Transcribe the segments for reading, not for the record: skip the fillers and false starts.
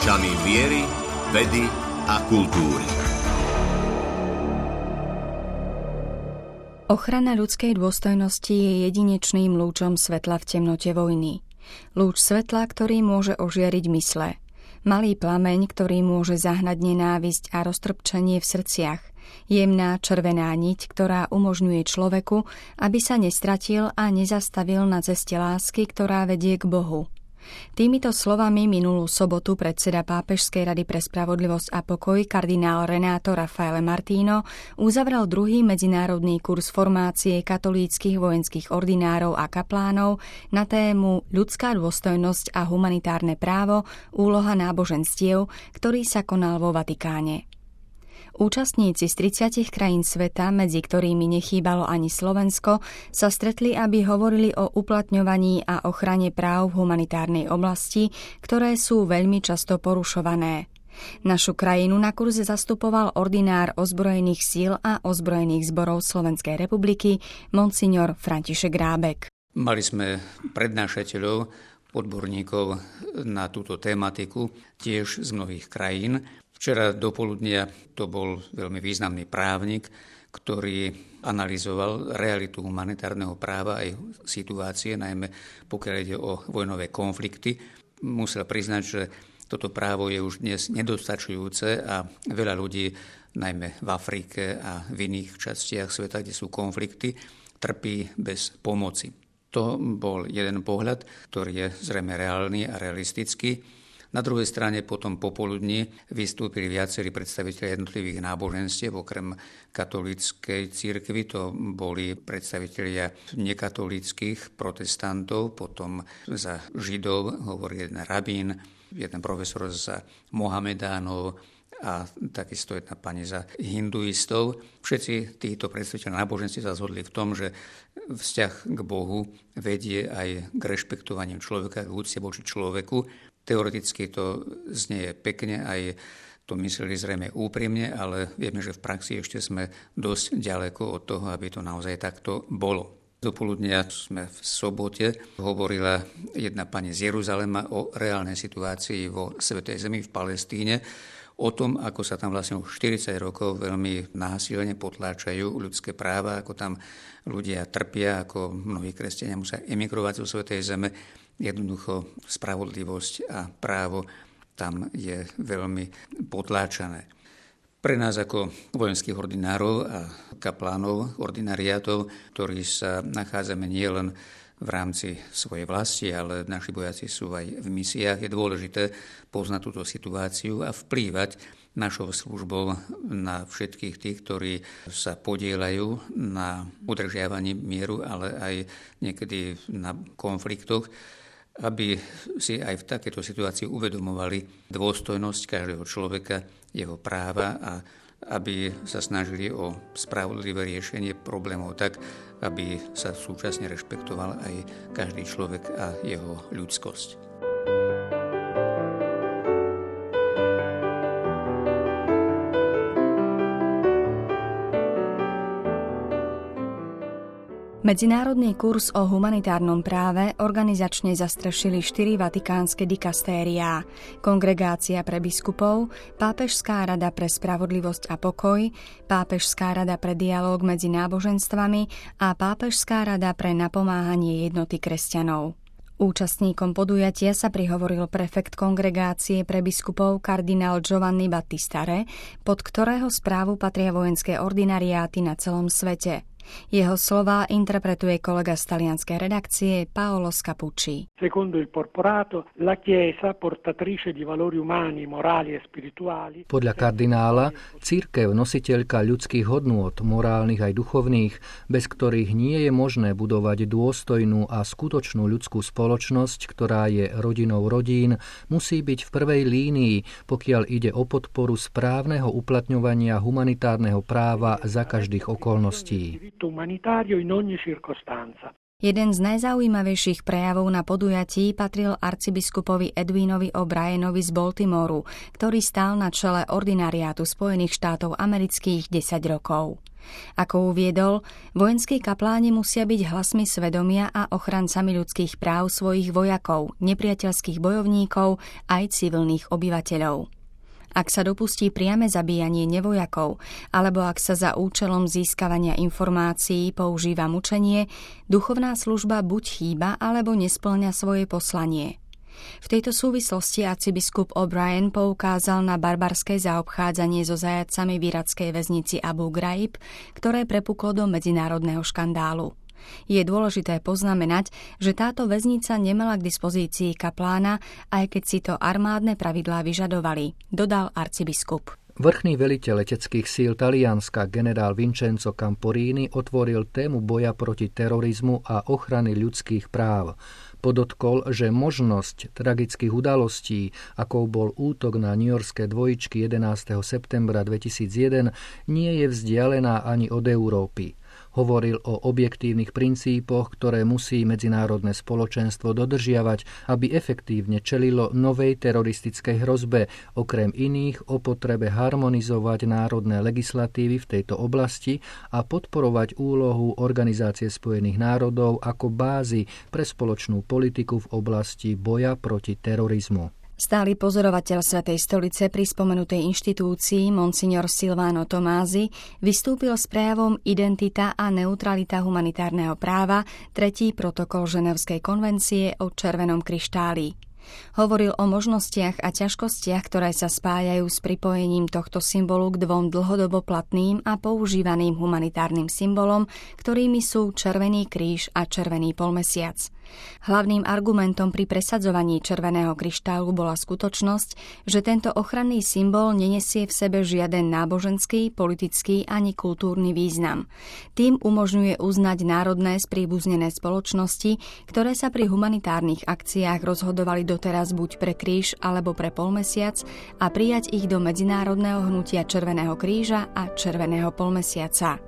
očami viery, vedy a kultúry. Ochrana ľudskej dôstojnosti je jedinečným lúčom svetla v temnote vojny. Lúč svetla, ktorý môže ožiariť mysle. Malý plameň, ktorý môže zahnať nenávisť a roztrpčenie v srdciach. Jemná červená niť, ktorá umožňuje človeku, aby sa nestratil a nezastavil na ceste lásky, ktorá vedie k Bohu. Týmito slovami minulú sobotu predseda Pápežskej rady pre spravodlivosť a pokoj kardinál Renato Raffaele Martino uzavrel druhý medzinárodný kurz formácie katolíckych vojenských ordinárov a kaplánov na tému Ľudská dôstojnosť a humanitárne právo, úloha náboženstiev, ktorý sa konal vo Vatikáne. Účastníci z 30 krajín sveta, medzi ktorými nechýbalo ani Slovensko, sa stretli, aby hovorili o uplatňovaní a ochrane práv v humanitárnej oblasti, ktoré sú veľmi často porušované. Našu krajinu na kurze zastupoval ordinár ozbrojených síl a ozbrojených zborov Slovenskej republiky, monsignor František Rábek. Mali sme prednášateľov, odborníkov na túto tematiku, tiež z mnohých krajín. Včera dopoludnia to bol veľmi významný právnik, ktorý analyzoval realitu humanitárneho práva aj situácie, najmä pokiaľ ide o vojnové konflikty. Musel priznať, že toto právo je už dnes nedostačujúce a veľa ľudí, najmä v Afrike a v iných častiach sveta, kde sú konflikty, trpí bez pomoci. To bol jeden pohľad, ktorý je zrejme reálny a realistický. Na druhej strane potom popoludní vystúpili viacerí predstavitelia jednotlivých náboženstiev, okrem katolíckej cirkvi, to boli predstavitelia nekatolíckych protestantov, potom za Židov hovorí jeden rabín, jeden profesor za Mohamedánov a takisto jedna pani za hinduistov. Všetci títo predstavitelia náboženstiev sa zhodli v tom, že vzťah k Bohu vedie aj k rešpektovaniu človeka, k úcte voči človeku. Teoreticky to znie pekne, aj to mysleli zrejme úprimne, ale vieme, že v praxi ešte sme dosť ďaleko od toho, aby to naozaj takto bolo. Dopoludnia sme v sobote hovorila jedna pani z Jeruzalema o reálnej situácii vo Svätej Zemi v Palestíne, o tom, ako sa tam vlastne už 40 rokov veľmi násilne potláčajú ľudské práva, ako tam ľudia trpia, ako mnohí kresťania musia emigrovať zo Svätej Zeme. Jednoducho spravodlivosť a právo tam je veľmi potláčané. Pre nás ako vojenských ordinárov a kaplánov, ordinariátov, ktorí sa nachádzame nielen v rámci svojej vlasti, ale naši vojaci sú aj v misiách, je dôležité poznať túto situáciu a vplývať našou službou na všetkých tých, ktorí sa podieľajú na udržiavaní mieru, ale aj niekedy na konfliktoch, aby si aj v takejto situácii uvedomovali dôstojnosť každého človeka, jeho práva a aby sa snažili o spravodlivé riešenie problémov tak, aby sa súčasne rešpektoval aj každý človek a jeho ľudskosť. Medzinárodný kurz o humanitárnom práve organizačne zastrešili 4 vatikánske dikastériá: Kongregácia pre biskupov, Pápežská rada pre spravodlivosť a pokoj, Pápežská rada pre dialóg medzi náboženstvami a Pápežská rada pre napomáhanie jednoty kresťanov. Účastníkom podujatia sa prihovoril prefekt Kongregácie pre biskupov kardinál Giovanni Battistare, pod ktorého správu patria vojenské ordinariáty na celom svete. Jeho slová interpretuje kolega z talianskej redakcie Paolo Scapucci. Podľa kardinála, cirkev nositeľka ľudských hodnôt, morálnych aj duchovných, bez ktorých nie je možné budovať dôstojnú a skutočnú ľudskú spoločnosť, ktorá je rodinou rodín, musí byť v prvej línii, pokiaľ ide o podporu správneho uplatňovania humanitárneho práva za každých okolností. Jeden z najzaujímavejších prejavov na podujatí patril arcibiskupovi Edwinovi O'Brienovi z Baltimoru, ktorý stál na čele ordinariátu Spojených štátov amerických 10 rokov. Ako uviedol, vojenskí kapláni musia byť hlasmi svedomia a ochrancami ľudských práv svojich vojakov, nepriateľských bojovníkov aj civilných obyvateľov. Ak sa dopustí priame zabíjanie nevojakov, alebo ak sa za účelom získavania informácií používa mučenie, duchovná služba buď chýba, alebo nespĺňa svoje poslanie. V tejto súvislosti arcibiskup O'Brien poukázal na barbarské zaobchádzanie so zajatcami v irackej väznici Abu Ghraib, ktoré prepuklo do medzinárodného škandálu. Je dôležité poznamenať, že táto väznica nemala k dispozícii kaplána, aj keď si to armádne pravidlá vyžadovali, dodal arcibiskup. Vrchný veliteľ leteckých síl Talianska generál Vincenzo Camporini otvoril tému boja proti terorizmu a ochrany ľudských práv. Podotkol, že možnosť tragických udalostí, akou bol útok na newyorské dvojičky 11. septembra 2001, nie je vzdialená ani od Európy. Hovoril o objektívnych princípoch, ktoré musí medzinárodné spoločenstvo dodržiavať, aby efektívne čelilo novej teroristickej hrozbe, okrem iných o potrebe harmonizovať národné legislatívy v tejto oblasti a podporovať úlohu Organizácie spojených národov ako bázy pre spoločnú politiku v oblasti boja proti terorizmu. Stály pozorovateľ Svätej stolice pri spomenutej inštitúcii Monsignor Silvano Tomási vystúpil s prejavom Identita a neutralita humanitárneho práva, 3. protokol Ženevskej konvencie o červenom kryštáli. Hovoril o možnostiach a ťažkostiach, ktoré sa spájajú s pripojením tohto symbolu k dvom dlhodobo platným a používaným humanitárnym symbolom, ktorými sú Červený kríž a Červený polmesiac. Hlavným argumentom pri presadzovaní červeného kryštálu bola skutočnosť, že tento ochranný symbol nenesie v sebe žiaden náboženský, politický ani kultúrny význam. Tým umožňuje uznať národné spríbuznené spoločnosti, ktoré sa pri humanitárnych akciách rozhodovali doteraz buď pre kríž alebo pre polmesiac a prijať ich do medzinárodného hnutia Červeného kríža a Červeného polmesiaca.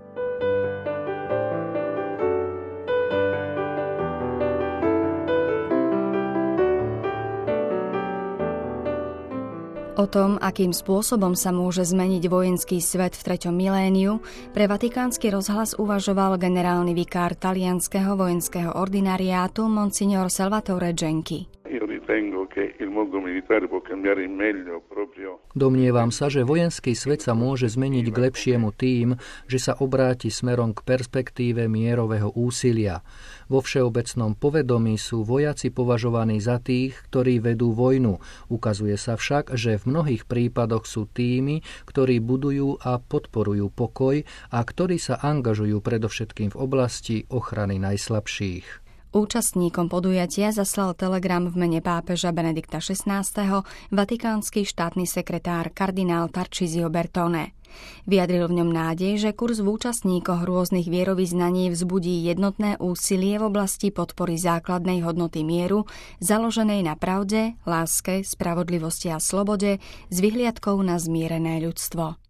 O tom, akým spôsobom sa môže zmeniť vojenský svet v 3. miléniu, pre Vatikánsky rozhlas uvažoval generálny vikár talianskeho vojenského ordinariátu Monsignor Salvatore Genchi. Domnievam sa, že vojenský svet sa môže zmeniť k lepšiemu tým, že sa obráti smerom k perspektíve mierového úsilia. Vo všeobecnom povedomí sú vojaci považovaní za tých, ktorí vedú vojnu. Ukazuje sa však, že v mnohých prípadoch sú tými, ktorí budujú a podporujú pokoj a ktorí sa angažujú predovšetkým v oblasti ochrany najslabších. Účastníkom podujatia zaslal telegram v mene pápeža Benedikta XVI. Vatikánsky štátny sekretár kardinál Tarcísio Bertone. Vyjadril v ňom nádej, že kurz v účastníkoch rôznych vierovyznaní vzbudí jednotné úsilie v oblasti podpory základnej hodnoty mieru, založenej na pravde, láske, spravodlivosti a slobode, s vyhliadkou na zmierené ľudstvo.